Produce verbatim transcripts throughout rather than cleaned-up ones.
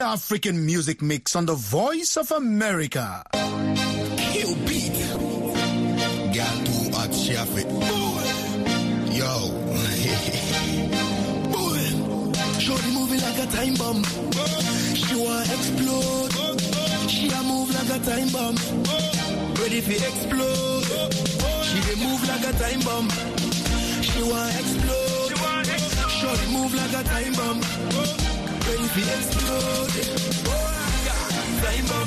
African music mix on the Voice of America. Kill beat. Got to at chef it. Yo. Boy. Shorty moving like a time bomb. She want explode. She a move like a time bomb. Ready for explode. She dey move like a time bomb. She want explode. Shorty move like a time bomb. Ready for explode. Time bomb.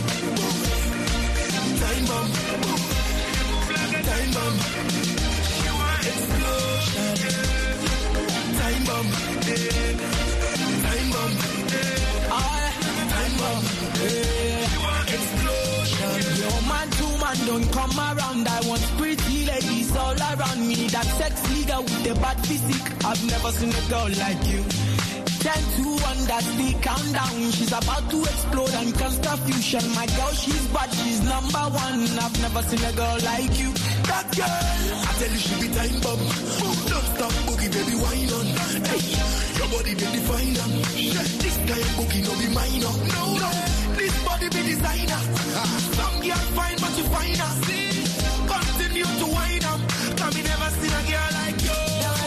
Time bomb. Time bomb. She want explosion. Time bomb. Time bomb. Time bomb. She want explosion. Yo, man, two man don't come around. I want pretty ladies all around me. That sexy girl with the bad physique. I've never seen a girl like you. Ten to one, that's the countdown. She's about to explode and cause confusion. My girl, she's bad, she's number one. I've never seen a girl like you. That girl, I tell you she be time bomb. Don't stop boogie, baby, wine on. Hey, your body be definer. This guy boogie no be minor. No, no, this body be designer. Some girl fine, but you find her. See, continue to wine up. Cause me never seen a girl like you.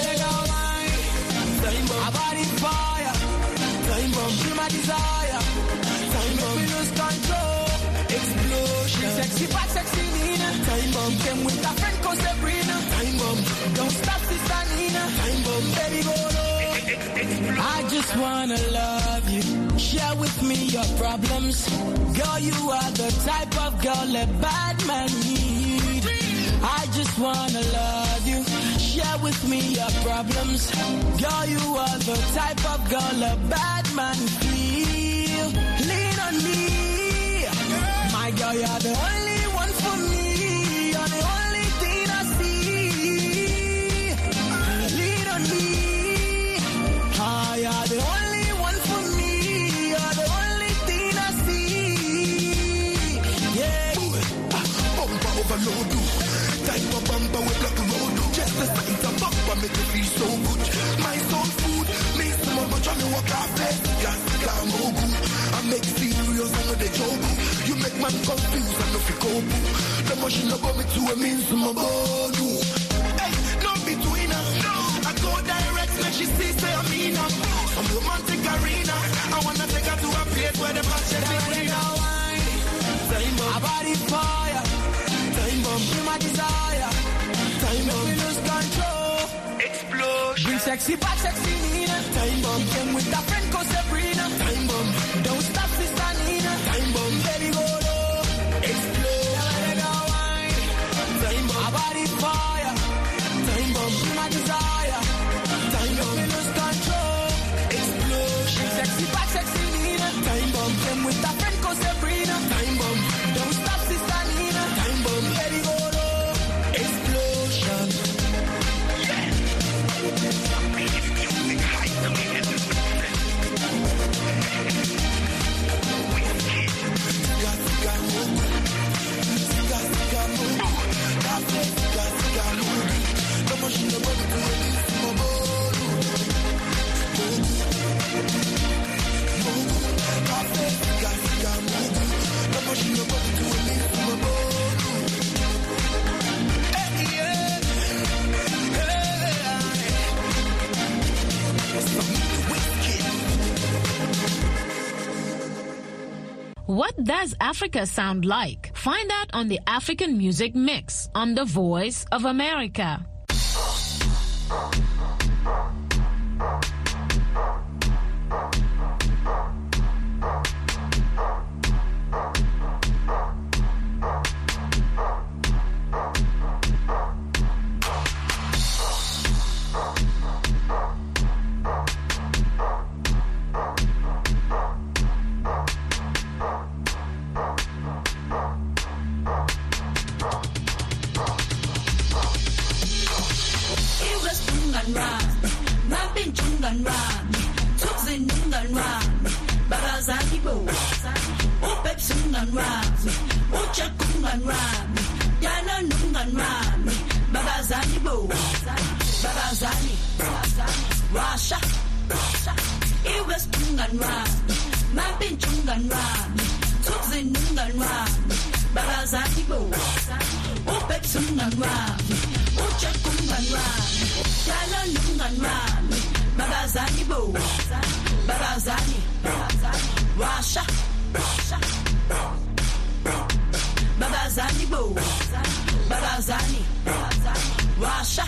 Time bomb. My body fire. Time bomb. She my desire. Time bomb. Make me lose control. Explosion. Sexy fat, sexy Nina. Time bomb. Came with a friend called Sabrina. Time bomb. Don't stop, sister Nina. Time bomb. Baby, go low. I just wanna love you. Share with me your problems. Girl, you are the type of girl a bad man need. I just wanna love you. Share with me your problems. Girl, you are the type of girl a bad man feel. Lean on me. My girl, you're the only one for me. You're the only thing I see. Lean on me. Ah, you're the only one for me. You're the only thing I see. Yeah. Bumper overload. Time for bumper with black road. Just the sight of bumper make me feel so good. My soul food makes some of my trying to walk off it. Gas, gas, no good. I make serious, I know they joke. You make man confused, I know if you go. The machine about me to a means to my body. Hey, no between us. I go direct, make she see, say I mean her. Some romantic arena. I wanna take her to a place where the passion is greener. Time bomb. My body fire. Time bomb. She my desire. Time bomb. Make me lose control. Explosion. Bring sexy back, sexy Nina. Time bomb. Came with a friend called Sabrina. Time bomb. Don't stop, sister Nina. Time bomb. Baby, go low. Explosion. Time bomb. My body fire. Time bomb. She my desire. Time bomb. Make me lose control. Explosion. Sexy back, sexy Nina. Time bomb. Came with a friend called Sabrina. Time bomb. Don't stop, sister Nina. Time bomb. Baby, go low. Explosion. What does Africa sound like? Find out on the African Music Mix on The Voice of America. mapinchungan wami tukzinungan wami babazani bo upepsungan wami uchakungan wami yalanungan wami babazani bo babazani washa babazani bo babazani washa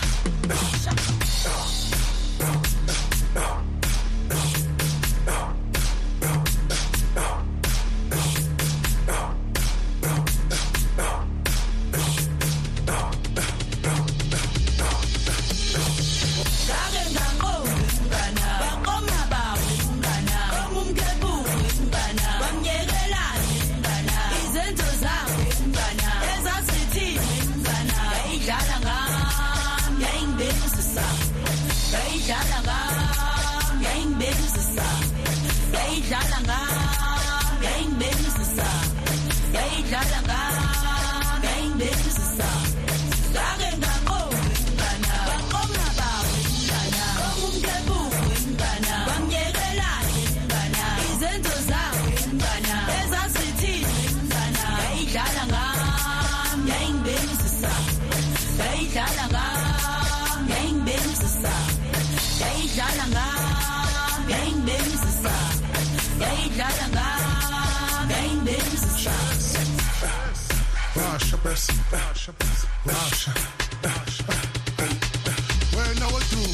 Rasha, Rasha, Rasha, Rasha. Well, now what do?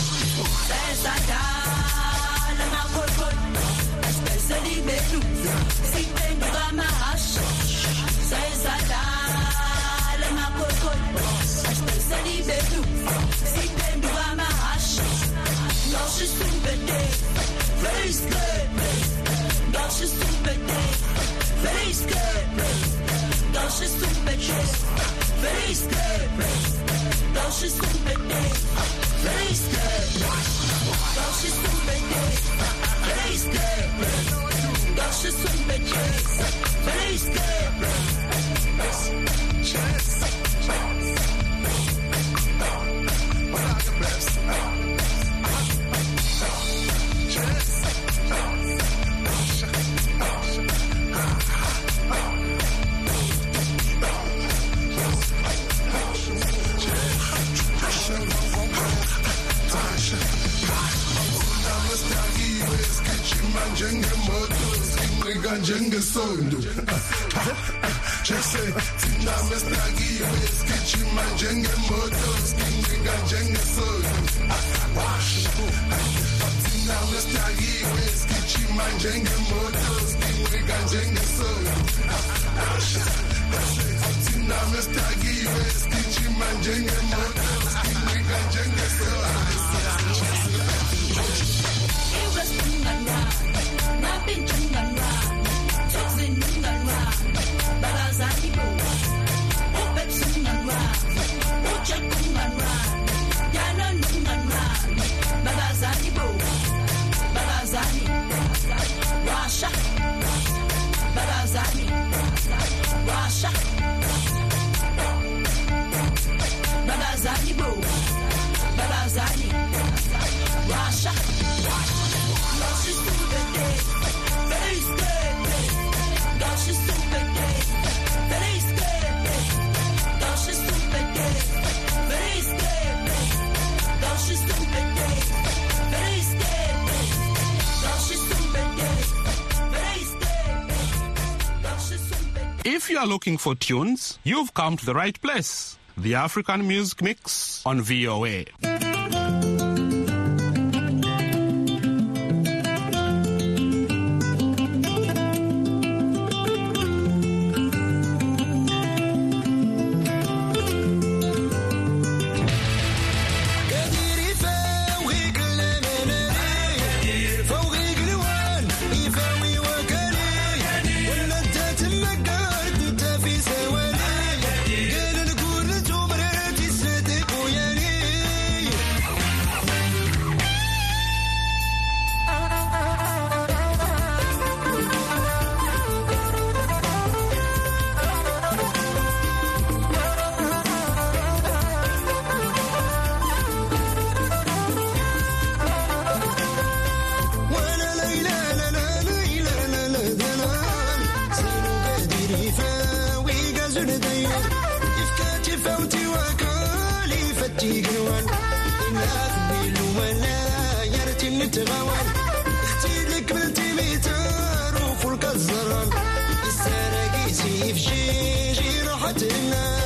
Especially Betu, see them to my house. Says I die, my cocoa. Especially Betu, see them to my house. No, she's stupid, very scared. No, she's stupid, very scared. No, she's stupid, very scared. No, she's stupid, very scared. No, she's stupid, very scared. No, she's stupid, very scared. Jenga sondo. Just say, Tina Mestagi, Skitchy man, Jenga motos, Kinga Jenga sondo. Wash. Tina Mestagi, Skitchy man, Jenga motos, Kinga Jenga sondo. Tina Mestagi, Skitchy man, Jenga motos, Kinga Jenga sondo. Washa, Babazani, Washa, Babazani, Bo, Babazani, Washa, no, she's stupid, very scared, no, she's stupid, very scared, no, she's stupid, very scared, no, she's stupid, very scared, no, she's stupid, very scared, no, she's stupid. If you are looking for tunes, you've come to the right place. The African Music Mix on V O A. Yeah. الدنيا يفكاتي فوتي وكالي فتي قنوان إنا في الليل ولا يرتي نتغوان اختي لك بلتي ميتار وفولك الزران السراقي سيف جيجي راحت لنا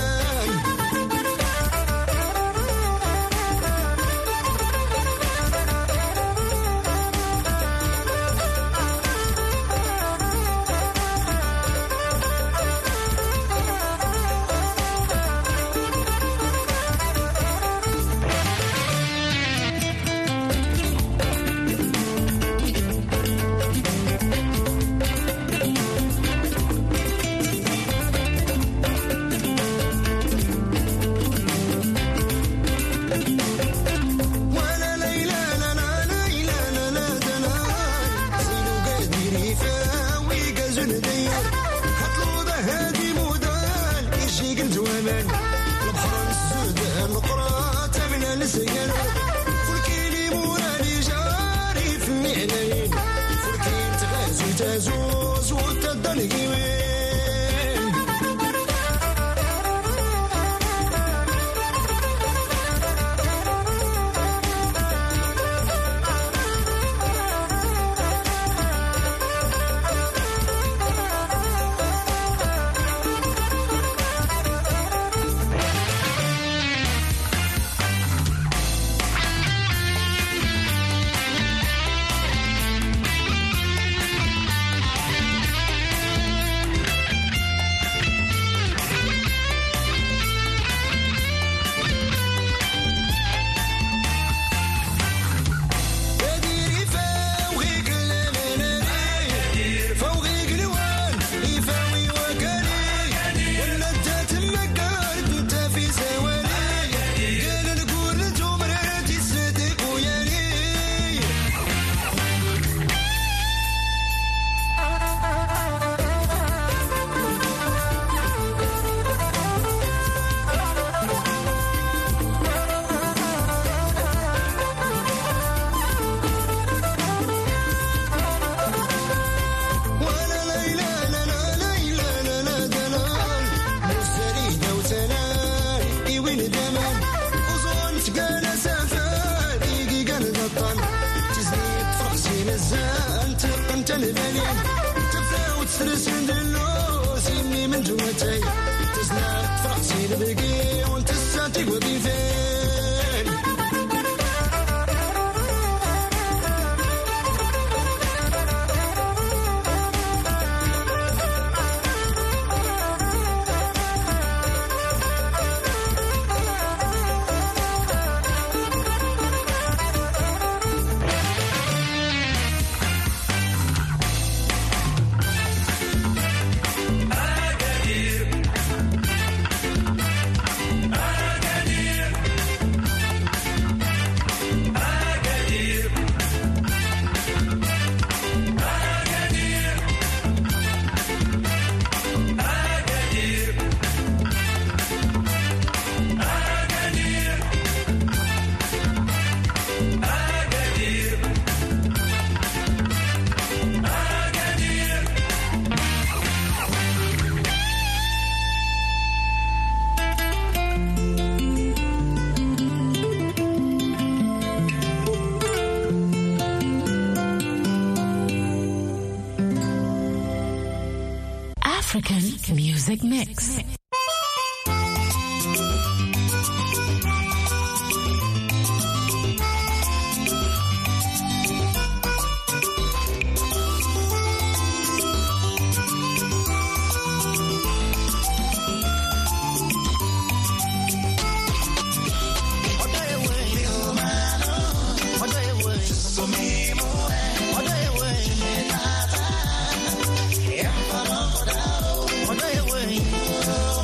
African Music Mix. What do you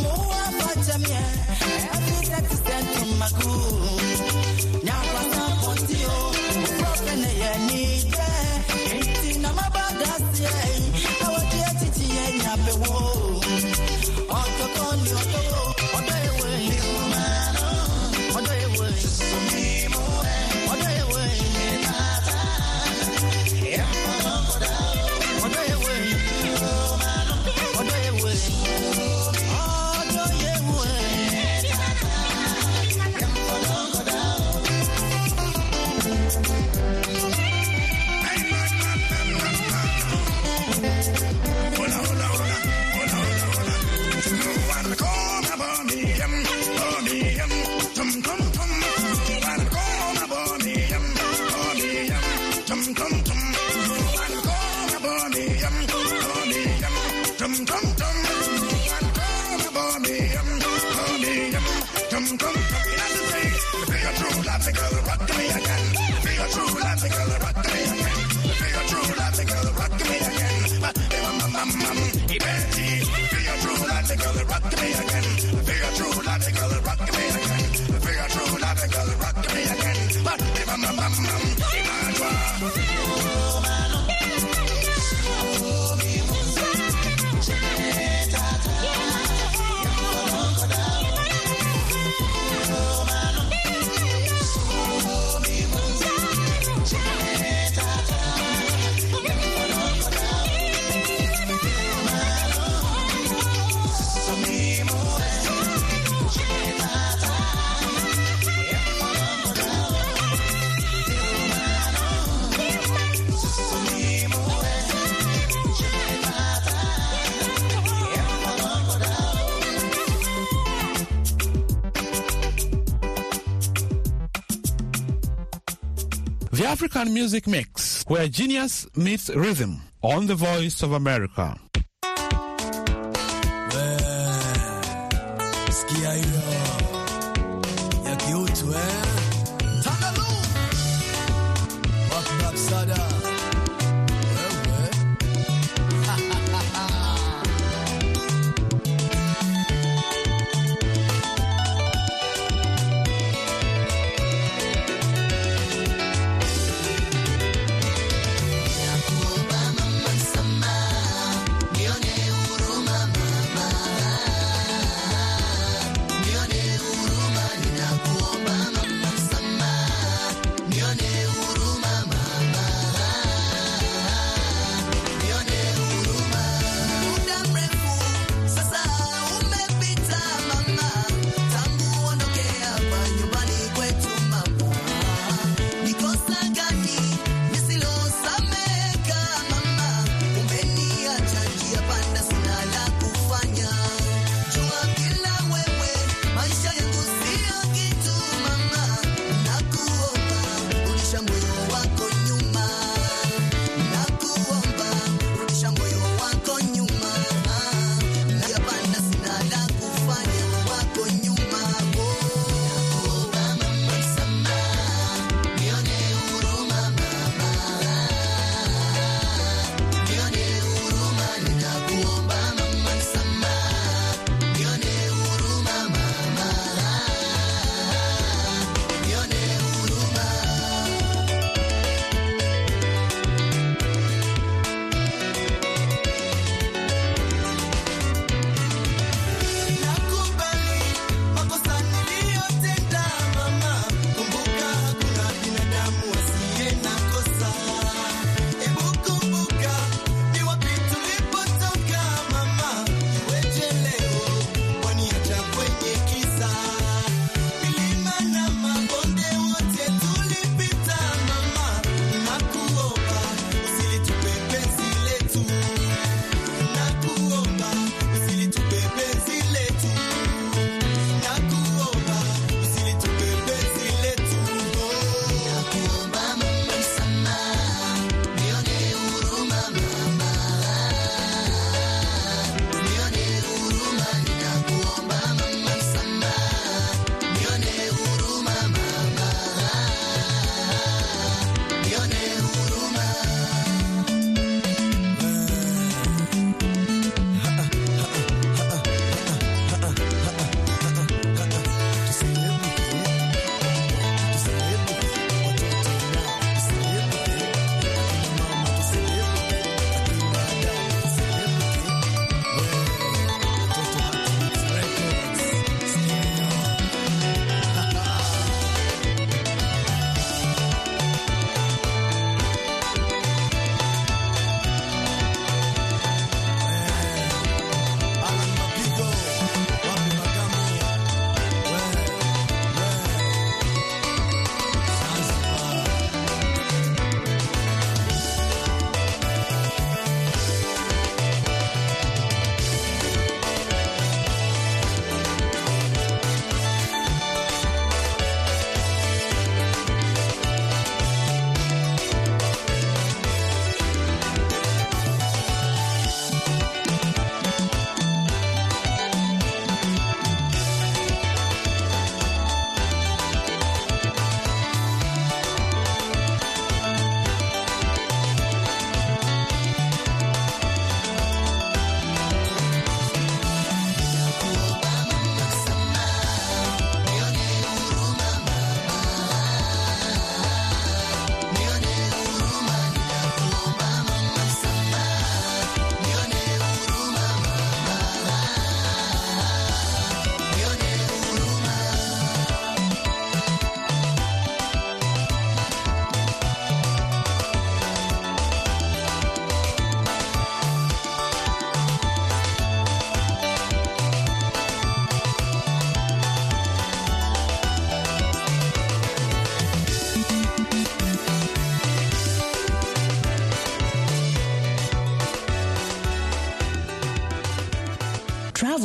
The African Music Mix, where genius meets rhythm, on the Voice of America. Millionaire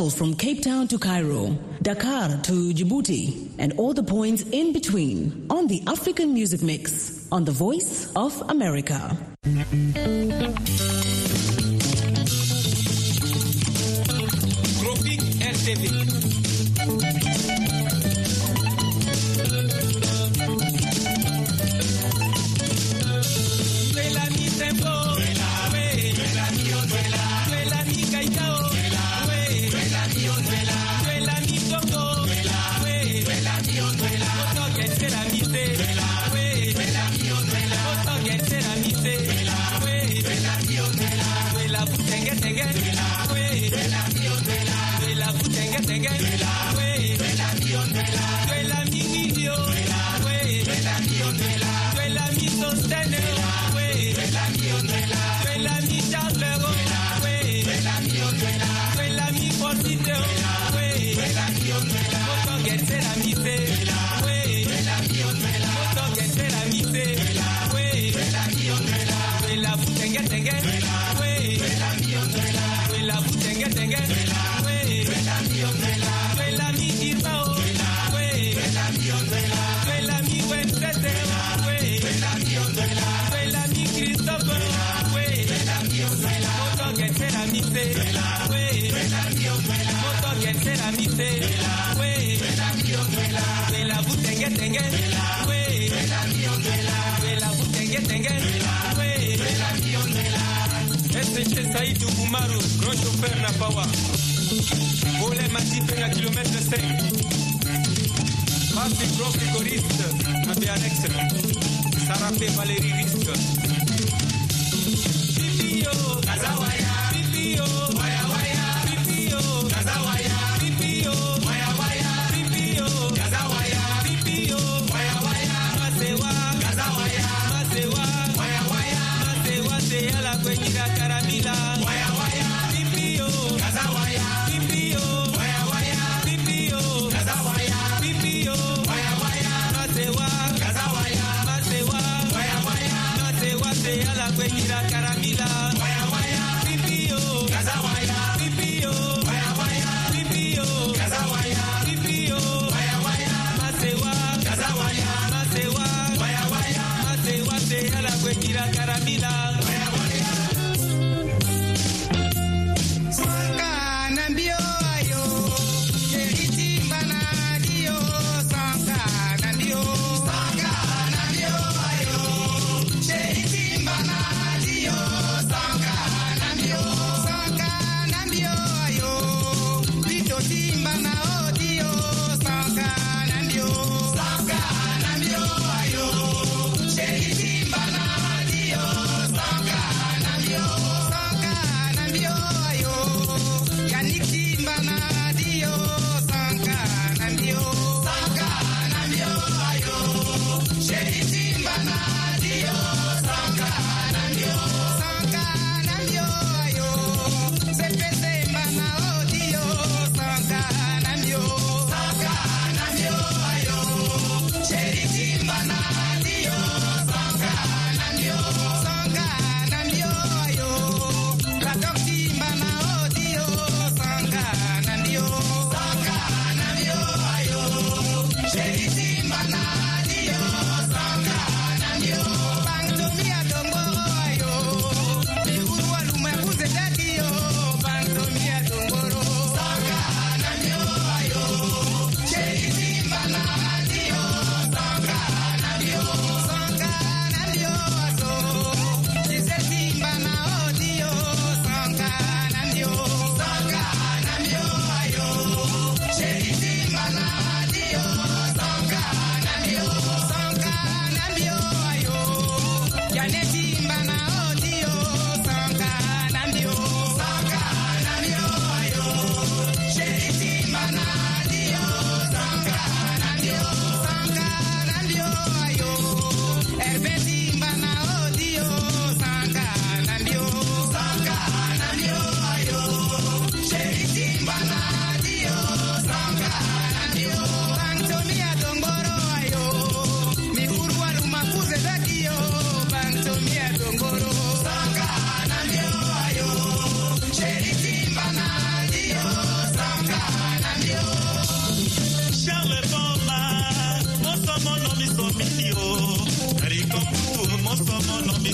Travel from Cape Town to Cairo, Dakar to Djibouti, and all the points in between on the African Music Mix on the Voice of America. Tropic R T V. Saïd Oumarou, grand chauffeur na Pawa. Volé Matip na kilomètre cinq. Passi grand frigoriste, na Bianex. Sarapé Valérie Risque. Pipio, Kazawaya. Pipio, Waya Waya. Pipio, Kazawaya. Pipio, Waya Waya. Pipio, Kazawaya. Pipio, Waya Waya. Masewa, Kazawaya. Masewa, Waya Waya. Masewa se ala kwenye karamila. Waya Waya. Pipio, Kazawaya. Pipio, Waya Waya. Pipio, Kazawaya. Pipio, Waya Waya. Masewa, Kazawaya. Masewa, Waya Waya. Masewa se ala kwenye karamila. Waya Waya. Pipio.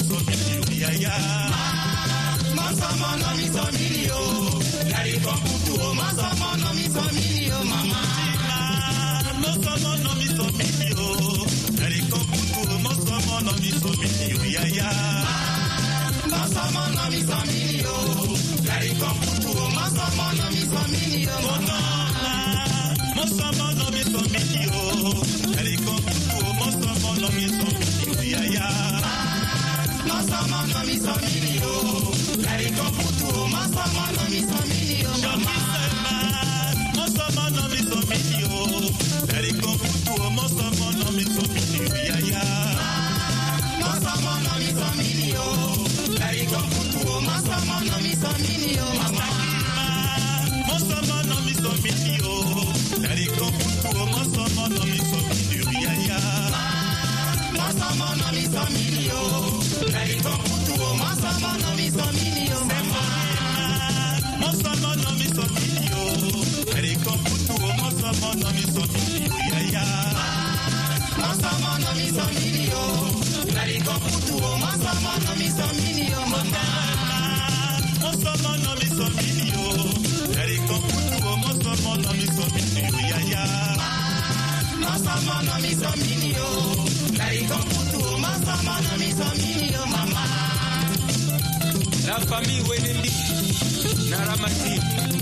La famille Wenendi, Naramati,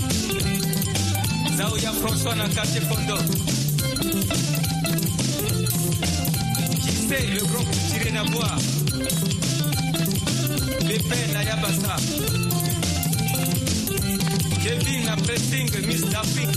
Zaouya François Nakate Fondo. Qui c'est le grand tiré d'Abois? Pépé Nayabassa. Kevin a pressing Miss d'Afrique.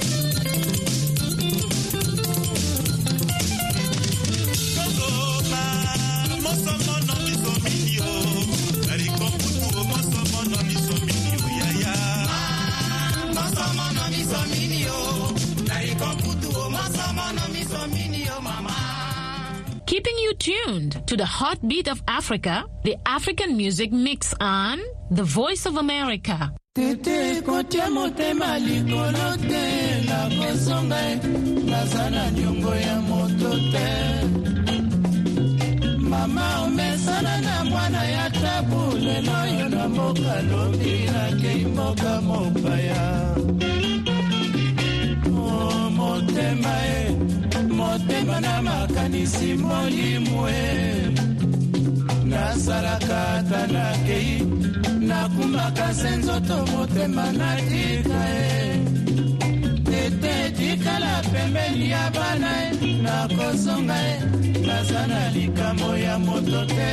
Keeping you tuned to the heartbeat of Africa, the African Music Mix on The Voice of America. Tete kotia motema likolo te na kosonga nazana nyongo ya moto te mama omesana na mwana ya tabu lelo yo na mboka lobi na kei mboka mopaya o motema e motema na makanisi molimu e nazalaka tana kei nakumaka senzoto motema natika e tete tikala pembeni ya bana e nakozonga e nazana likambo ya moto te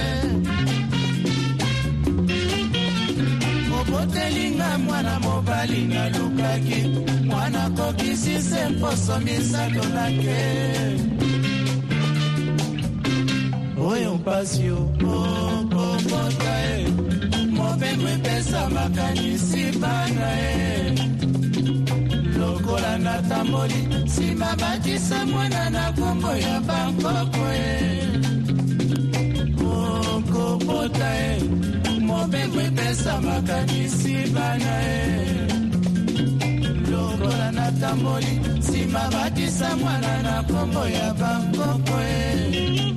mobotelinga mwana mobali nalukaki mwana kokisi se mposo misato nake oyo mpasi o okokota e mobembo epesa makanisi bana e lokola natamboli nsima batisa mwana na kombo ya bankoko e okokota e mobembo epesa makanisi bana e lokola natamboli nsima batisa mwana na kombo ya bankoko e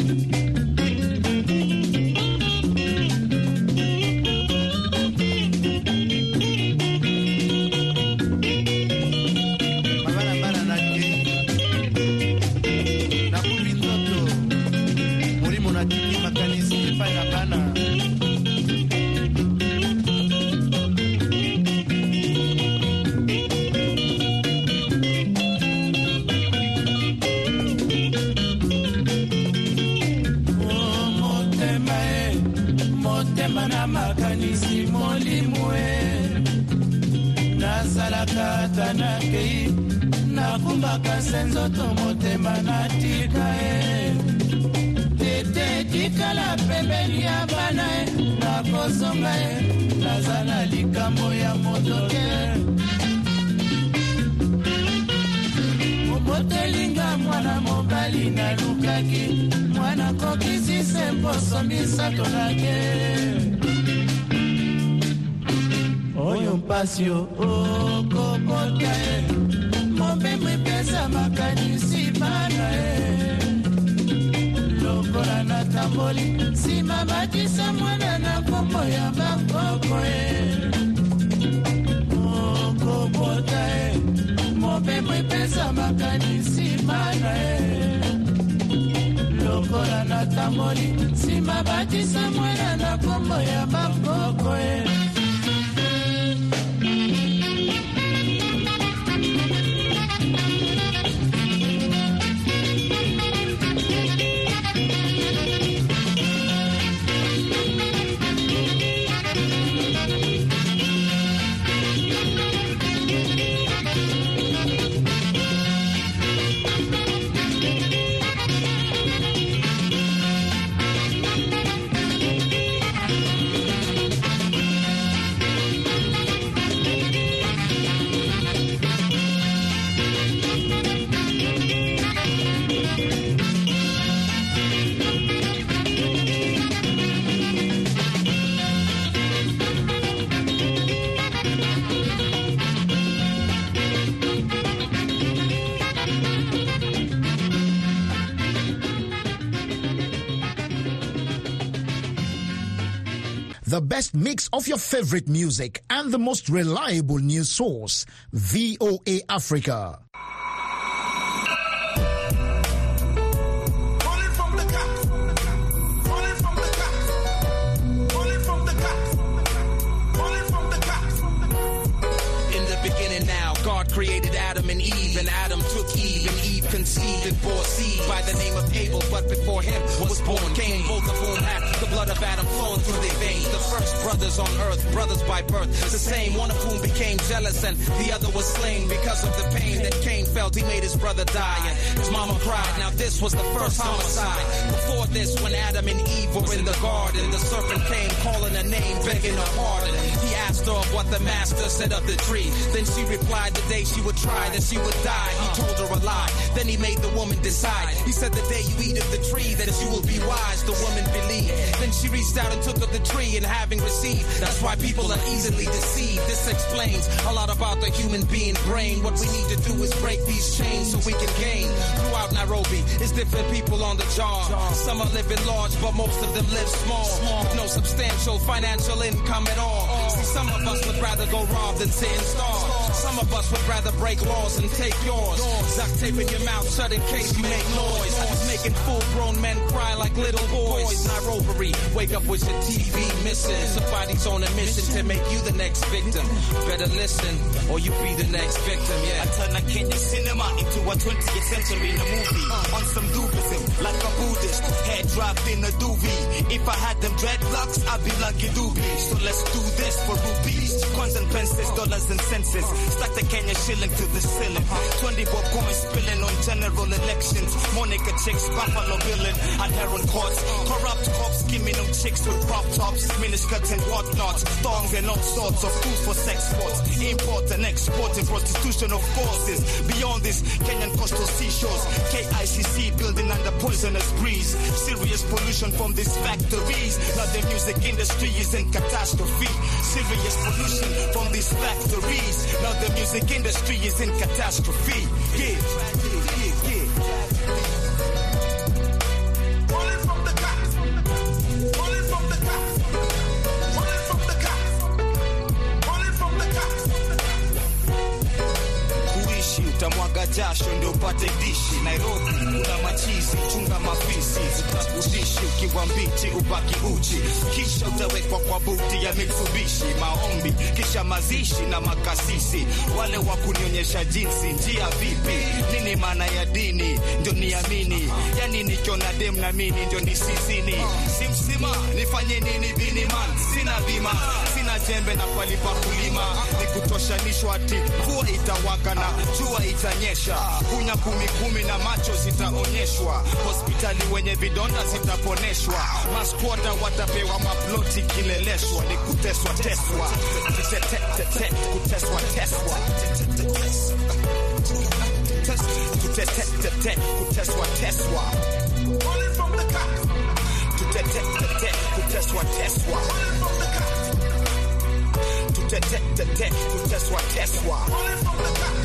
tanakei nakumbaka senzoto motema natika e tete tikala pembeni ya bana e nakozonga e nazana likambo ya moto te mobotelinga mwana mobali nalukaki mwana kokisi se mposo misato nake oyo mpasi o okokota e mobembo epesa makanisi bana e lokola nata natamboli simabakisa mwana na kombo ya bakoko okobota e mobembo ipesa makanisi mana e lokola natamboli simabakisa mwana na kombo ya bakoko e. The best mix of your favorite music and the most reliable news source, V O A Africa. Created Adam and Eve, and Adam took Eve, and Eve conceived and bore seed by the name of Abel, but before him was born Cain, both of whom had the blood of Adam flowing through their veins. The first brothers on earth, brothers by birth, the same, one of whom became jealous and the other was slain because of the pain that Cain felt. He made his brother die and his mama cried. Now this was the first homicide. Before this, when Adam and Eve were in the garden, the serpent came calling her name, begging her pardon. He asked her of what the master said of the tree. Then she replied the day she would try, that she would die. He told her a lie. Then he made the woman decide. He said the day you eat of the tree, that you will be wise. The woman believed. Then she reached out and took of the tree, and having received, that's why people are easily deceived. This explains a lot about the human being brain. What we need to do is break these chains so we can gain. Throughout Nairobi, it's different people on the job. Some are living large, but most of them live small, with no substantial financial income at all. See, some of us would rather go rob than sit and starve. Some of us would rather break laws and take yours. Duct taping your mouth shut in case you make noise. Making full-grown men cry like little boys. Nairobi, wake up with your T V missing. Somebody's on a mission to make you the next victim. Better listen, or you be the next victim, yeah. I turn a Kenyan cinema into a twentieth century in a movie. On some Buddhism, like a Buddhist. Head dropped in a doobie. If I had them dreadlocks, I'd be lucky doobie. So let's do this for rupees. Coins and pences, dollars and senses. Stack the Kenya shilling to the ceiling. twenty bob coins spilling on general elections. Monica chicks, Buffalo billing at heron courts. Corrupt cops skimming on chicks with crop tops, miniskirts and whatnot. Thongs and all sorts of food for sex sports. Import and export and prostitution of forces. Beyond this, Kenyan coastal seashores. K I C C building under poisonous breeze. Serious pollution from these factories. Now the music industry is in catastrophe. Serious pollution from these factories. Now the music industry is in catastrophe. Yeah, yeah, yeah, yeah. Rolling from the cops. Rolling from the cops. Rolling from the cops. Rolling from the cops. Kuishi utamwaga jasho ndio upate dishi. Nairobi una machizi, chunga mafisi. Utakudishi ukiwa mbichi ubaki uchi. Kisha utawekwa kwa buti ya Mitsubishi. Maombi, kisha mazishi na makasisi. Wale wa kunionyesha jinsi, njia vipi. Nini maana ya dini, ndio niamini. Yani nikiona dem na mini, ndio nisizini. Simsima, nifanye nini bini man. Sina bima, sina jembe na palipa kulima. Nikutoshanishwa ati, mvua itawaka na jua itanyesha. Kunya kumi kumi na macho zitaonyeshwa. Hospitali wenye vidonda zitaponeshwa. Maskwota watapewa maploti kileleshwa. Ni kuteswa teswa. Kuteswa teswa. Kuteswa teswa. Rolling from the cops. Kuteswa teswa. Rolling from the cops. Kuteswa teswa. Rolling from the cops.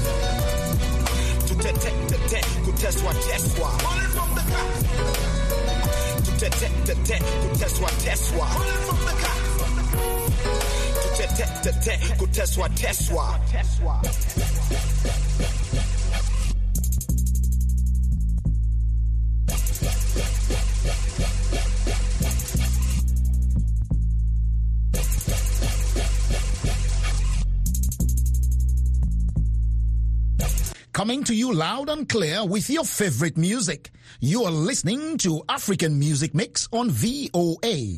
Kuteswa teswa. Rolling from the cops. Kutetetete, kuteswa teswa. Kutetetete, kuteswa teswa. Coming to you loud and clear with your favorite music. You are listening to African Music Mix on V O A.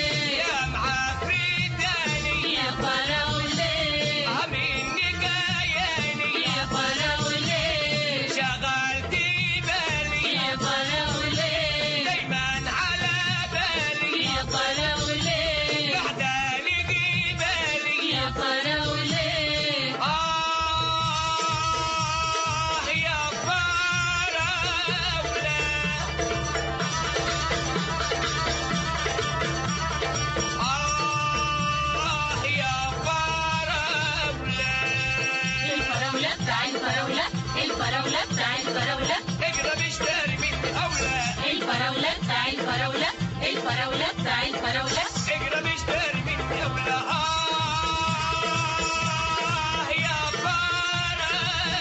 Yeah. الفراولة بتاع الفراولة الفراولة بتاع الفراولة اقرب اشتري من أولى الفراولة بتاع الفراولة الفراولة بتاع الفراولة اقرب اشتري من أولى آه يا فراولة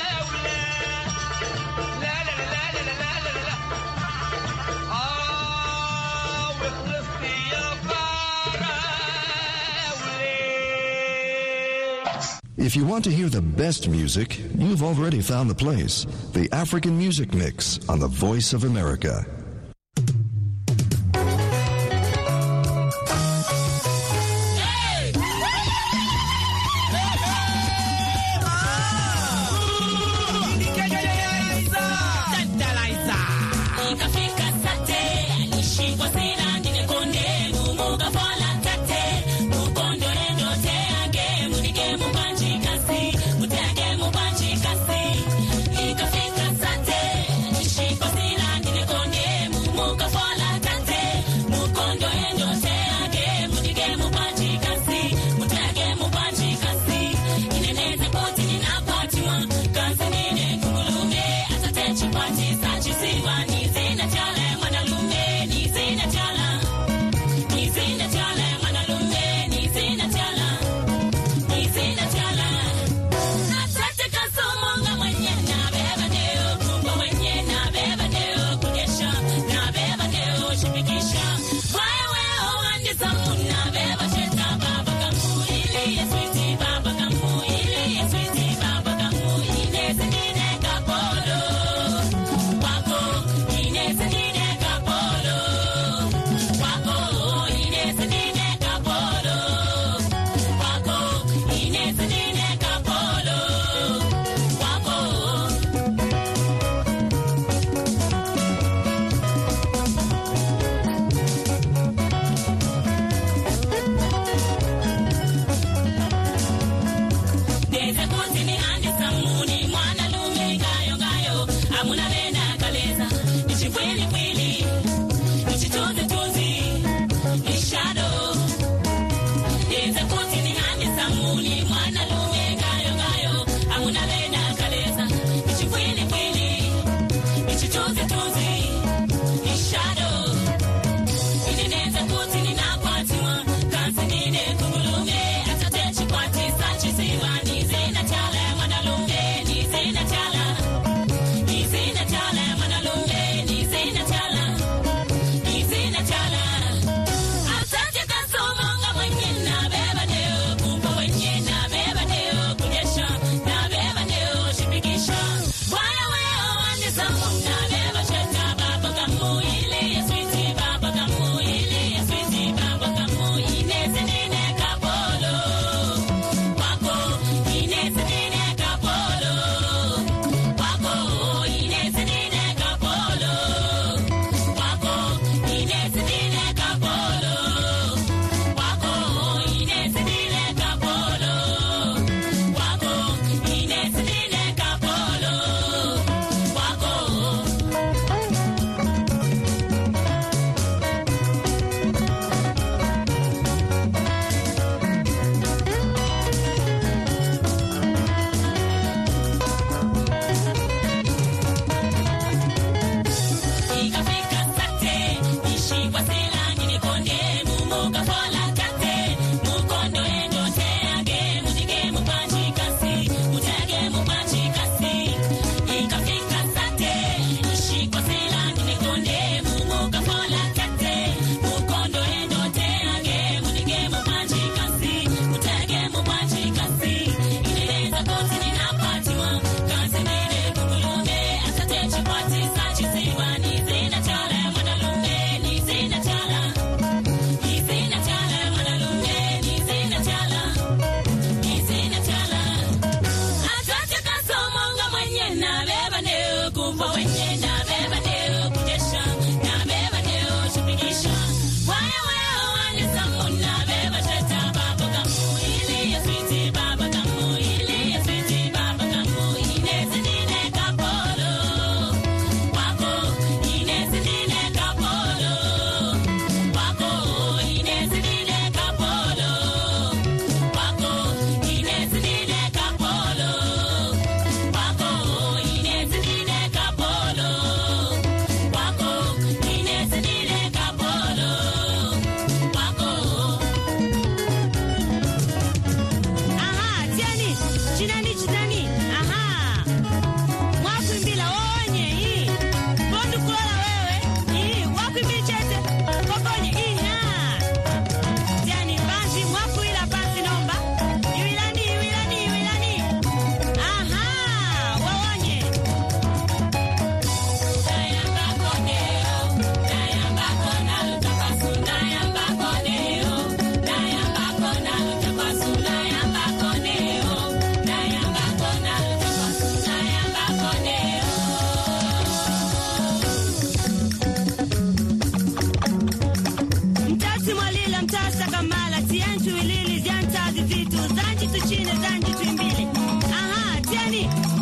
لا لا لا لا لا لا لا لا آه وخلصتي يا If you want to hear the best music, you've already found the place. The African Music Mix on the Voice of America. Ikafika sate, nishiko sina, nine konde.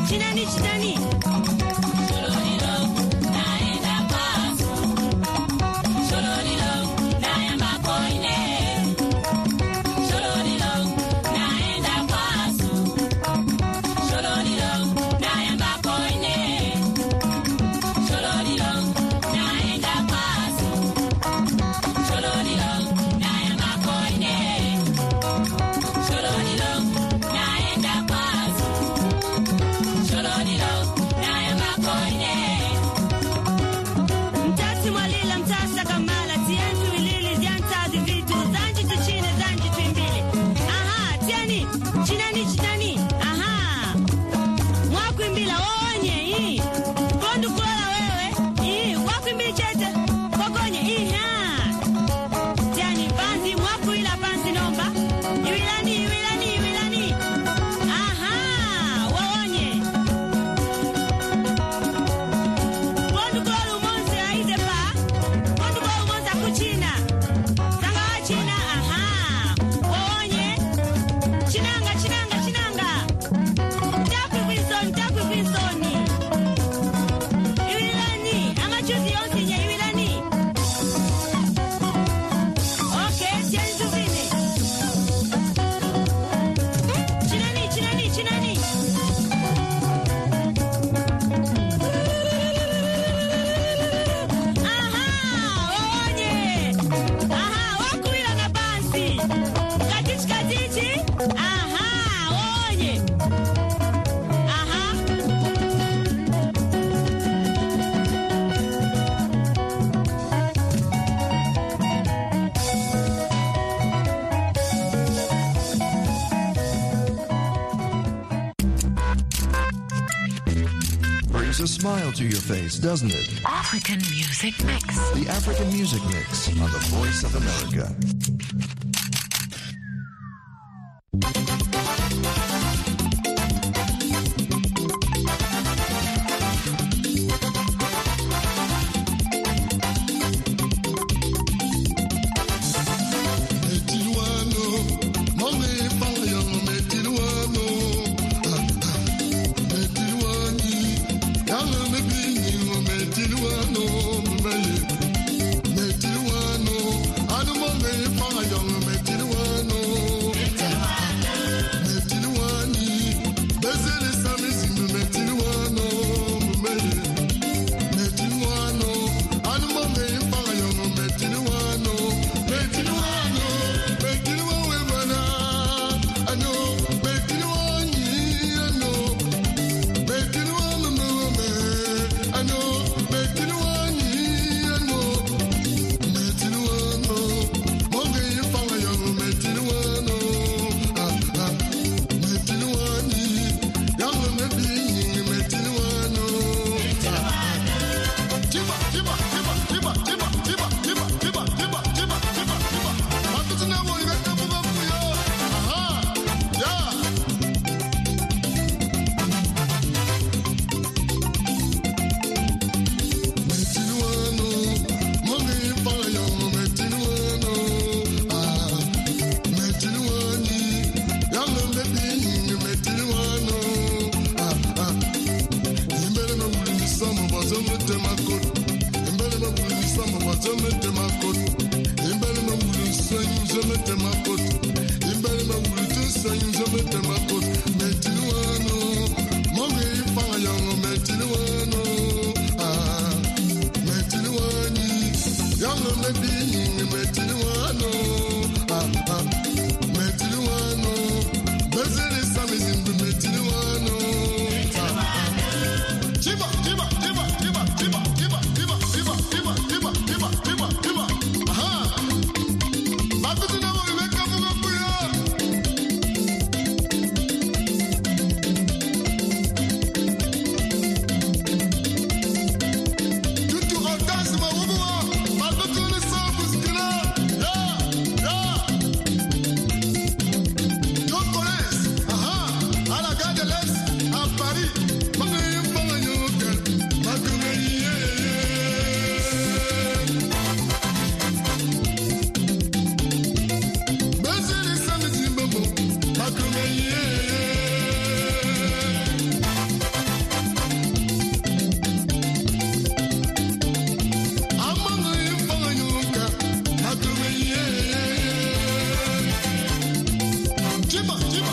chinani chinani A smile to your face, doesn't it? African Music Mix. The African Music Mix on the Voice of America.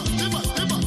never, never.